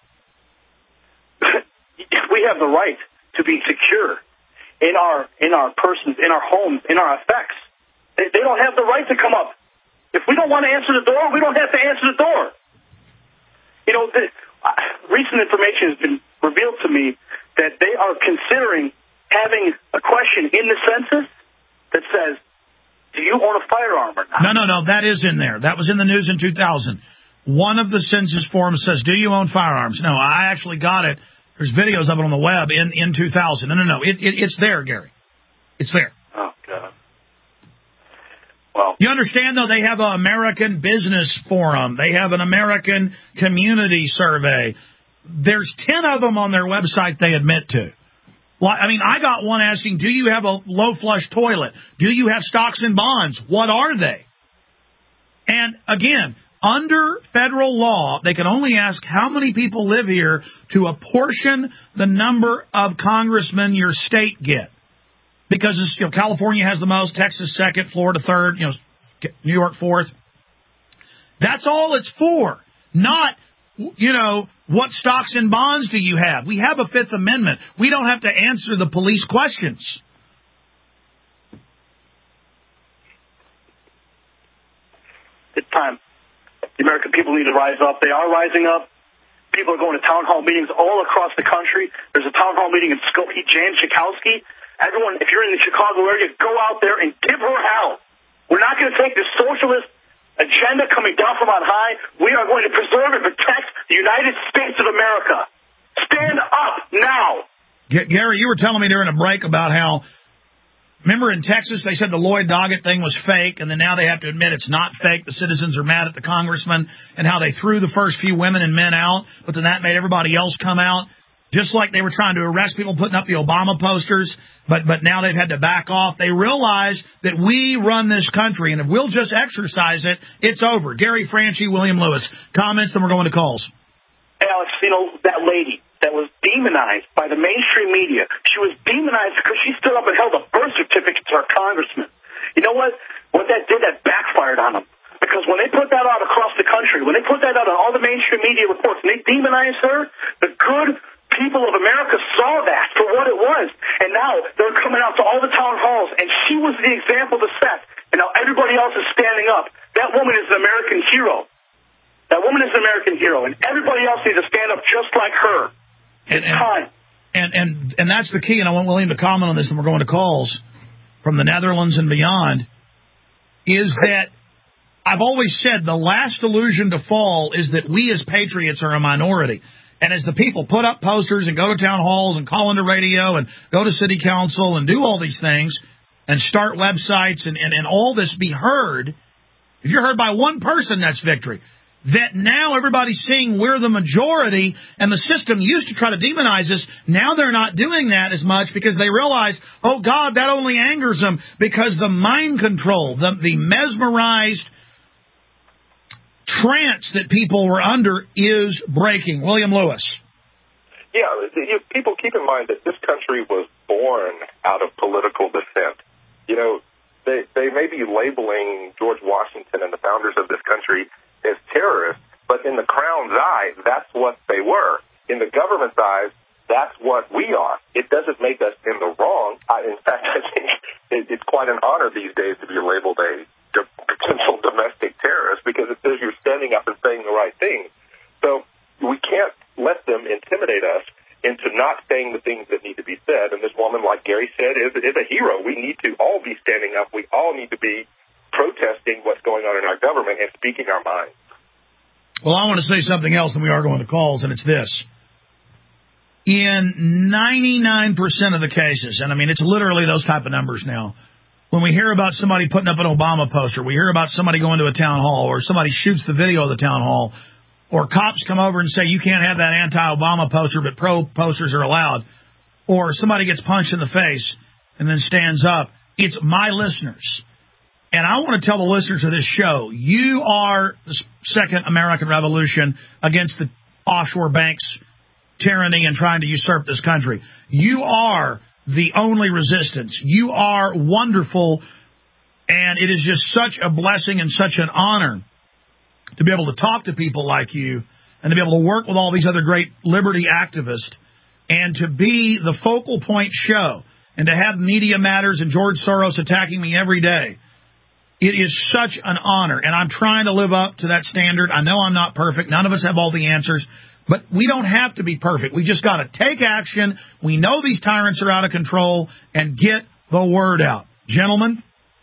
We have the right to be secure in our persons, in our homes, in our effects. They don't have the right to come up. If we don't want to answer the door, we don't have to answer the door. You know, recent information has been revealed to me that they are considering having a question in the census that says, do you own a firearm or not? No, that is in there. That was in the news in 2000. One of the census forms says, do you own firearms? No, I actually got it. There's videos of it on the web in 2000. No. It's there, Gary. It's there. Oh, God. Well, you understand, though, they have an American Business Forum. They have an American Community Survey. There's 10 of them on their website they admit to. Well, I mean, I got one asking, do you have a low-flush toilet? Do you have stocks and bonds? What are they? And, again, under federal law, they can only ask how many people live here to apportion the number of congressmen your state get. Because California has the most, Texas second, Florida third, New York fourth. That's all it's for. Not, what stocks and bonds do you have? We have a Fifth Amendment. We don't have to answer the police questions. It's time. The American people need to rise up. They are rising up. People are going to town hall meetings all across the country. There's a town hall meeting in Skokie. Jan Schakowsky. Everyone, if you're in the Chicago area, go out there and give her hell. We're not going to take this socialist agenda coming down from on high. We are going to preserve and protect the United States of America. Stand up now. Gary, you were telling me during a break about how, remember in Texas, they said the Lloyd Doggett thing was fake, and then now they have to admit it's not fake. The citizens are mad at the congressman, and how they threw the first few women and men out, but then that made everybody else come out. Just like they were trying to arrest people putting up the Obama posters, but now they've had to back off. They realize that we run this country, and if we'll just exercise it, it's over. Gary Franchi, William Lewis. Comments, then we're going to calls. Alex, that lady that was demonized by the mainstream media, she was demonized because she stood up and held a birth certificate to her congressman. You know what? What that did, that backfired on them. Because when they put that out across the country, when they put that out on all the mainstream media reports, and they demonized her, the good people of America saw that for what it was. And now they're coming out to all the town halls, and she was the example to set. And now everybody else is standing up. That woman is an American hero. That woman is an American hero, and everybody else needs to stand up just like her. It's time. And that's the key, and I want William to comment on this, and we're going to calls from the Netherlands and beyond, is that I've always said the last illusion to fall is that we as patriots are a minority. And as the people put up posters and go to town halls and call into radio and go to city council and do all these things and start websites and all this be heard, if you're heard by one person, that's victory. That now everybody's seeing we're the majority, and the system used to try to demonize us. Now they're not doing that as much because they realize, oh, God, that only angers them because the mind control, the mesmerized trance that people were under is breaking. William Lewis. People keep in mind that this country was born out of political dissent. They may be labeling George Washington and the founders of this country as terrorists, but in the Crown's eye, that's what they were. In the government's eyes, that's what we are. It doesn't make us in the wrong. In fact, I think it's quite an honor these days to be labeled a potential domestic terrorist because it says you're standing up and saying the right thing. So we can't let them intimidate us into not saying the things that need to be said. And this woman, like Gary said, is a hero. We need to all be standing up. We all need to be protesting what's going on in our government and speaking our minds. Well, I want to say something else, and we are going to calls, and it's this. In 99% of the cases, and I mean, it's literally those type of numbers now, when we hear about somebody putting up an Obama poster, we hear about somebody going to a town hall, or somebody shoots the video of the town hall, or cops come over and say, you can't have that anti-Obama poster, but pro posters are allowed, or somebody gets punched in the face and then stands up. It's my listeners. And I want to tell the listeners of this show, you are the second American Revolution against the offshore banks' tyranny and trying to usurp this country. You are the only resistance. You are wonderful, and it is just such a blessing and such an honor to be able to talk to people like you and to be able to work with all these other great liberty activists and to be the focal point show and to have Media Matters and George Soros attacking me every day. It is such an honor, and I'm trying to live up to that standard. I know I'm not perfect. None of us have all the answers, but we don't have to be perfect. We just got to take action. We know these tyrants are out of control, and get the word out. Gentlemen?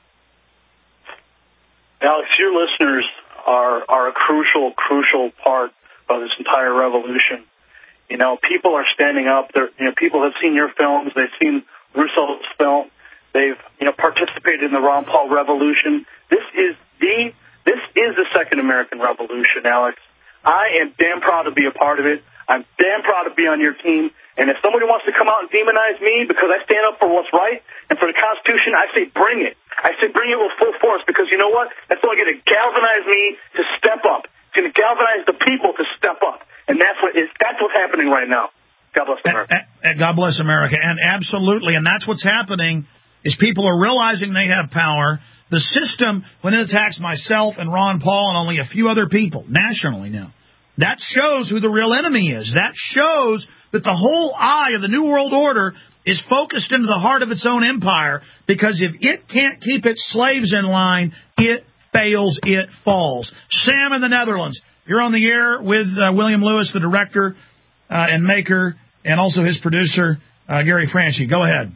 Alex, your listeners are a crucial part of this entire revolution. People are standing up. People have seen your films. They've seen Russo's film. They've participated in the Ron Paul Revolution. This is the second American Revolution, Alex. I am damn proud to be a part of it. I'm damn proud to be on your team. And if somebody wants to come out and demonize me because I stand up for what's right and for the Constitution, I say bring it. I say bring it with full force because you know what? That's only going to galvanize me to step up. It's going to galvanize the people to step up. And that's what's happening right now. God bless America. God bless America. And absolutely. And that's what's happening is people are realizing they have power. The system, when it attacks myself and Ron Paul and only a few other people nationally now, that shows who the real enemy is. That shows that the whole eye of the New World Order is focused into the heart of its own empire, because if it can't keep its slaves in line, it fails, it falls. Sam in the Netherlands, you're on the air with William Lewis, the director and maker, and also his producer, Gary Franchi. Go ahead.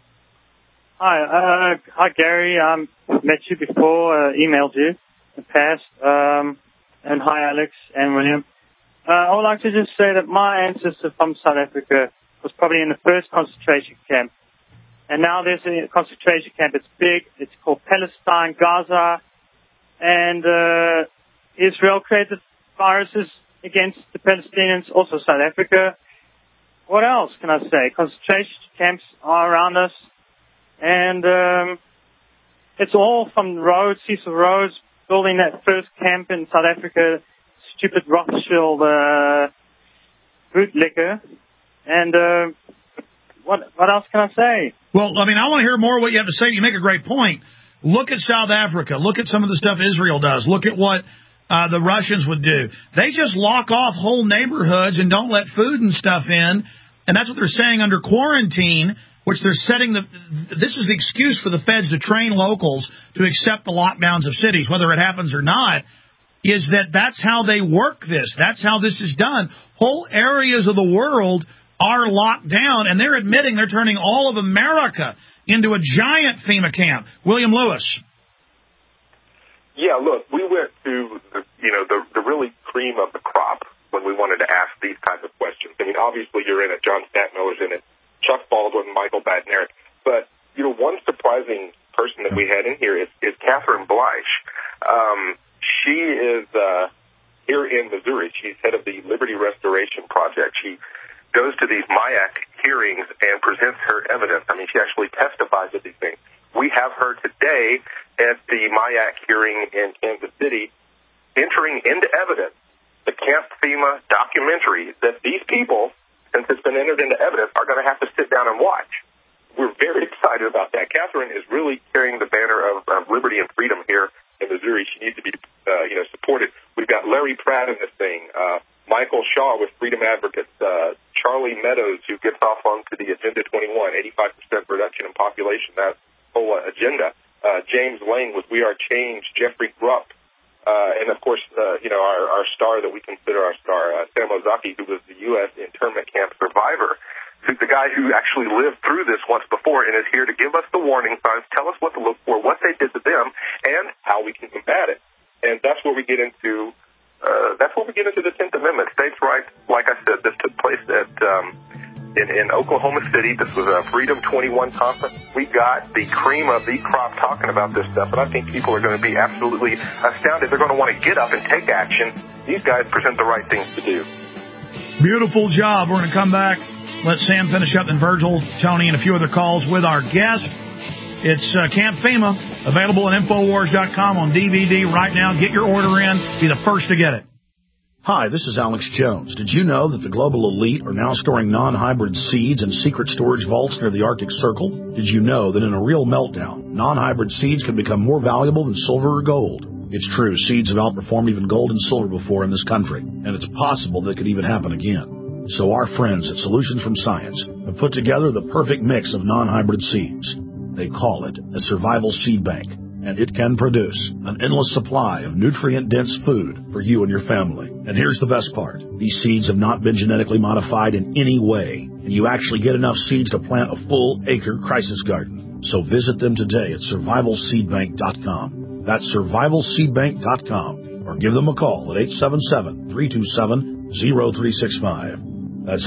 Hi, Gary. Met you before, emailed you in the past. And hi, Alex and William. I would like to just say that my ancestor from South Africa was probably in the first concentration camp. And now there's a concentration camp. It's big. It's called Palestine, Gaza. And Israel created viruses against the Palestinians, also South Africa. What else can I say? Concentration camps are around us. And it's all from roads, Cecil Rhodes, building that first camp in South Africa, stupid Rothschild bootlicker. And what else can I say? Well, I mean, I want to hear more what you have to say. You make a great point. Look at South Africa. Look at some of the stuff Israel does. Look at what the Russians would do. They just lock off whole neighborhoods and don't let food and stuff in. And that's what they're saying under quarantine, which they're setting this is the excuse for the feds to train locals to accept the lockdowns of cities, whether it happens or not, is that's how they work this. That's how this is done. Whole areas of the world are locked down, and they're admitting they're turning all of America into a giant FEMA camp. William Lewis. Yeah, look, we went to the really cream of the crop when we wanted to ask these kinds of questions. I mean, obviously you're in it. John Stadtmiller's in it. Chuck Baldwin, Michael Badnarik. But, one surprising person that we had in here is Catherine Bleich. She is here in Missouri. She's head of the Liberty Restoration Project. She goes to these MIAC hearings and presents her evidence. I mean, she actually testifies at these things. We have her today at the MIAC hearing in Kansas City, entering into evidence the Camp FEMA documentary that these people since it's been entered into evidence, are going to have to sit down and watch. We're very excited about that. Catherine is really carrying the banner of liberty and freedom here in Missouri. She needs to be, supported. We've got Larry Pratt in this thing, Michael Shaw with Freedom Advocates, Charlie Meadows, who gets off onto the Agenda 21, 85% reduction in population, that whole agenda. James Lane with We Are Change, Jeffrey Grupp, and of course, our star that we consider our star, Sam Ozaki, who was the U.S. internment camp survivor, who's the guy who actually lived through this once before and is here to give us the warning signs, tell us what to look for, what they did to them, and how we can combat it. And that's where we get into the 10th Amendment. States' rights, like I said, this took place in Oklahoma City. This was a Freedom 21 conference. We got the cream of the crop talking about this stuff, and I think people are going to be absolutely astounded. They're going to want to get up and take action. These guys present the right things to do. Beautiful job. We're going to come back, let Sam finish up, then Virgil, Tony, and a few other calls with our guest. It's Camp FEMA, available at Infowars.com on DVD right now. Get your order in. Be the first to get it. Hi, this is Alex Jones. Did you know that the global elite are now storing non-hybrid seeds in secret storage vaults near the Arctic Circle? Did you know that in a real meltdown, non-hybrid seeds can become more valuable than silver or gold? It's true, seeds have outperformed even gold and silver before in this country, and it's possible that could even happen again. So our friends at Solutions from Science have put together the perfect mix of non-hybrid seeds. They call it a survival seed bank, and it can produce an endless supply of nutrient-dense food for you and your family. And here's the best part. These seeds have not been genetically modified in any way, and you actually get enough seeds to plant a full-acre crisis garden. So visit them today at survivalseedbank.com. That's survivalseedbank.com, or give them a call at 877-327-0365. That's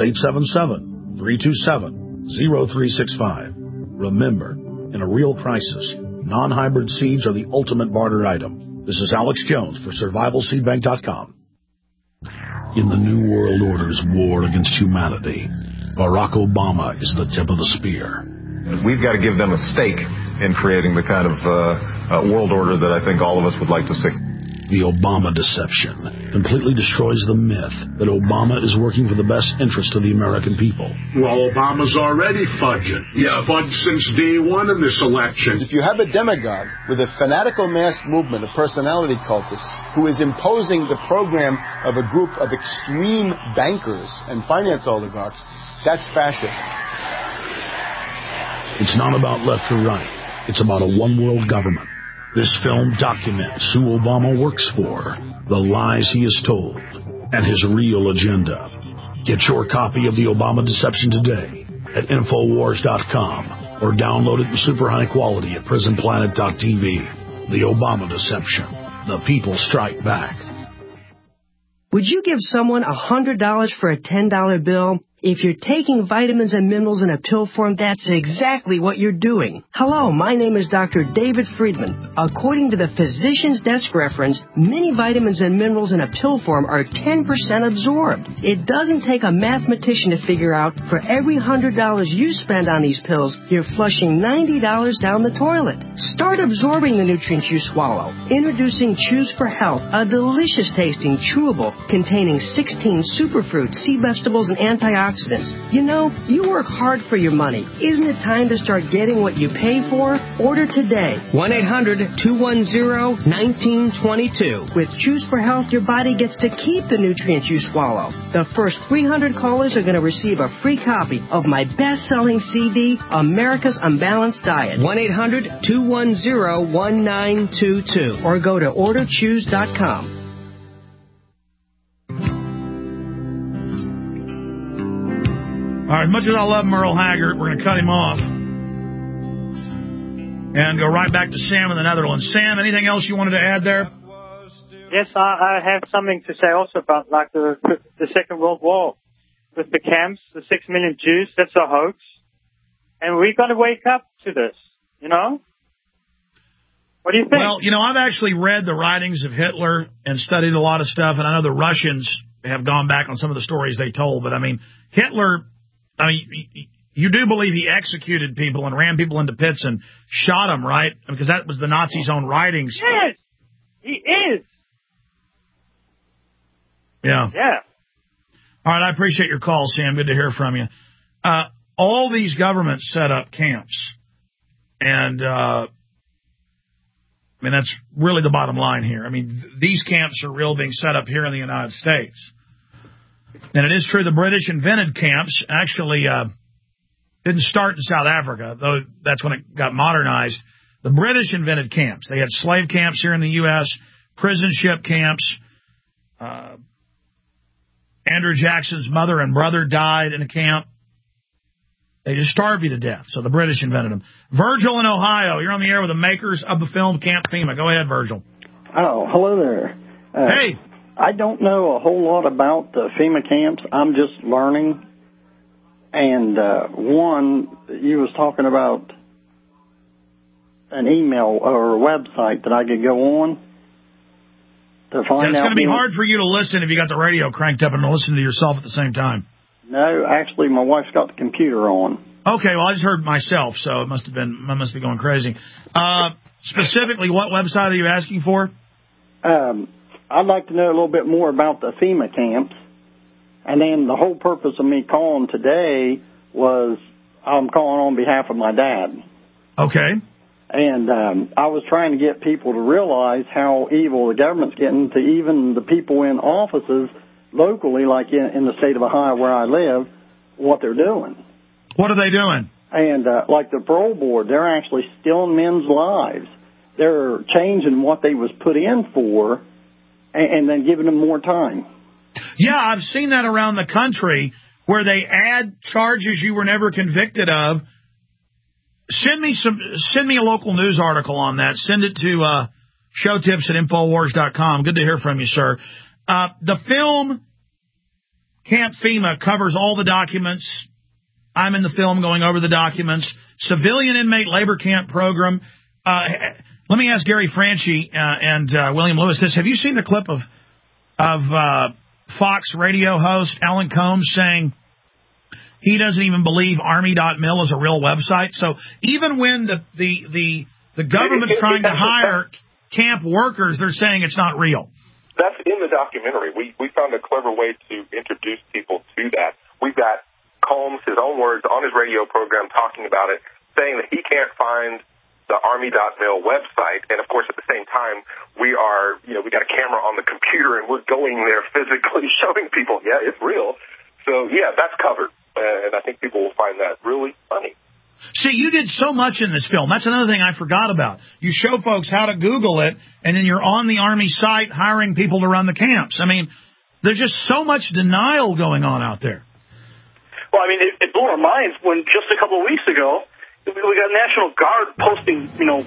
877-327-0365. Remember, in a real crisis, non-hybrid seeds are the ultimate barter item. This is Alex Jones for survivalseedbank.com. In the New World Order's war against humanity, Barack Obama is the tip of the spear. We've got to give them a stake in creating the kind of world order that I think all of us would like to see. The Obama deception completely destroys the myth that Obama is working for the best interest of the American people. Well, Obama's already fudging. He's fudged since day one in this election. If you have a demagogue with a fanatical mass movement of personality cultists who is imposing the program of a group of extreme bankers and finance oligarchs, that's fascism. It's not about left or right. It's about a one-world government. This film documents who Obama works for, the lies he has told, and his real agenda. Get your copy of The Obama Deception today at Infowars.com or download it in super high quality at PrisonPlanet.tv. The Obama Deception. The people strike back. Would you give someone $100 for a $10 bill? If you're taking vitamins and minerals in a pill form, that's exactly what you're doing. Hello, my name is Dr. David Friedman. According to the Physician's Desk reference, many vitamins and minerals in a pill form are 10% absorbed. It doesn't take a mathematician to figure out for every $100 you spend on these pills, you're flushing $90 down the toilet. Start absorbing the nutrients you swallow. Introducing Choose for Health, a delicious tasting chewable containing 16 superfruits, sea vegetables, and antioxidants. You know, you work hard for your money. Isn't it time to start getting what you pay for? Order today. 1-800-210-1922. With Choose for Health, your body gets to keep the nutrients you swallow. The first 300 callers are going to receive a free copy of my best-selling CD, America's Unbalanced Diet. 1-800-210-1922. Or go to orderchoose.com. All right, as much as I love Merle Haggard, we're going to cut him off and go right back to Sam in the Netherlands. Sam, anything else you wanted to add there? Yes, I have something to say also about like the Second World War with the camps, the 6 million Jews. That's a hoax, and we've got to wake up to this. You know, what do you think? Well, you know, I've actually read the writings of Hitler and studied a lot of stuff, and I know the Russians have gone back on some of the stories they told. But I mean, Hitler. I mean, you do believe he executed people and ran people into pits and shot them, right? Because that was the Nazis' own writings. Yes, he is. Yeah. Yeah. All right, I appreciate your call, Sam. Good to hear from you. All these governments set up camps. And, that's really the bottom line here. These camps are real being set up here in the United States. And it is true the British invented camps. Actually, didn't start in South Africa, though that's when it got modernized. The British invented camps. They had slave camps here in the U.S., prison ship camps. Andrew Jackson's mother and brother died in a camp. They just starved you to death, so the British invented them. Virgil in Ohio, you're on the air with the makers of the film Camp FEMA. Go ahead, Virgil. Oh, hello there. Hey. I don't know a whole lot about the FEMA camps. I'm just learning. And one, you was talking about an email or a website that I could go on to find out. It's going to be hard for you to listen if you got the radio cranked up and listen to yourself at the same time. No, actually, my wife's got the computer on. Okay, well, I just heard myself, so I must be going crazy. Specifically, what website are you asking for? I'd like to know a little bit more about the FEMA camps. And then the whole purpose of me calling today was I'm calling on behalf of my dad. Okay. And I was trying to get people to realize how evil the government's getting to even the people in offices locally, like in the state of Ohio where I live, what they're doing. What are they doing? And like the parole board, they're actually stealing men's lives. They're changing what they was put in for and then giving them more time. Yeah, I've seen that around the country where they add charges you were never convicted of. Send me a local news article on that. Send it to showtips@infowars.com. Good to hear from you, sir. The film Camp FEMA covers all the documents. I'm in the film going over the documents. Civilian inmate labor camp program. Let me ask Gary Franchi and William Lewis this. Have you seen the clip of Fox radio host Alan Combs saying he doesn't even believe Army.mil is a real website? So even when the government's trying to hire camp workers, they're saying it's not real. That's in the documentary. We found a clever way to introduce people to that. We've got Combs, his own words, on his radio program talking about it, saying that he can't find the Army.mil website. And, of course, at the same time, we got a camera on the computer, and we're going there physically showing people, yeah, it's real. So, yeah, that's covered. And I think people will find that really funny. See, you did so much in this film. That's another thing I forgot about. You show folks how to Google it, and then you're on the Army site hiring people to run the camps. There's just so much denial going on out there. Well, it blew our minds when just a couple of weeks ago, we got National Guard posting,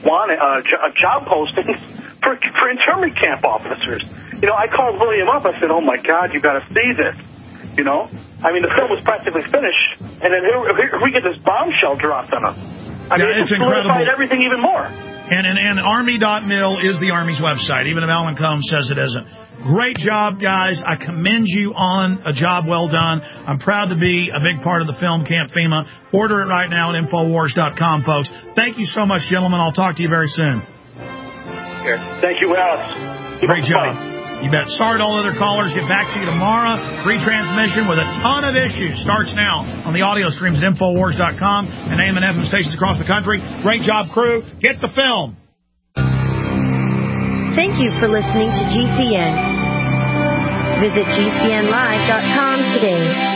job postings for internment camp officers. I called William up. I said, oh, my God, you got to see this. The film was practically finished, and then here we get this bombshell dropped on us. It's solidified everything even more. And Army.mil is the Army's website, even if Alan Combs says it isn't. Great job, guys. I commend you on a job well done. I'm proud to be a big part of the film Camp FEMA. Order it right now at Infowars.com, folks. Thank you so much, gentlemen. I'll talk to you very soon. Here. Thank you, Alex. Great job. You bet. Sorry to all other callers. Get back to you tomorrow. Retransmission with a ton of issues. Starts now on the audio streams at Infowars.com and AM and FM stations across the country. Great job, crew. Get the film. Thank you for listening to GCN. Visit GCNlive.com today.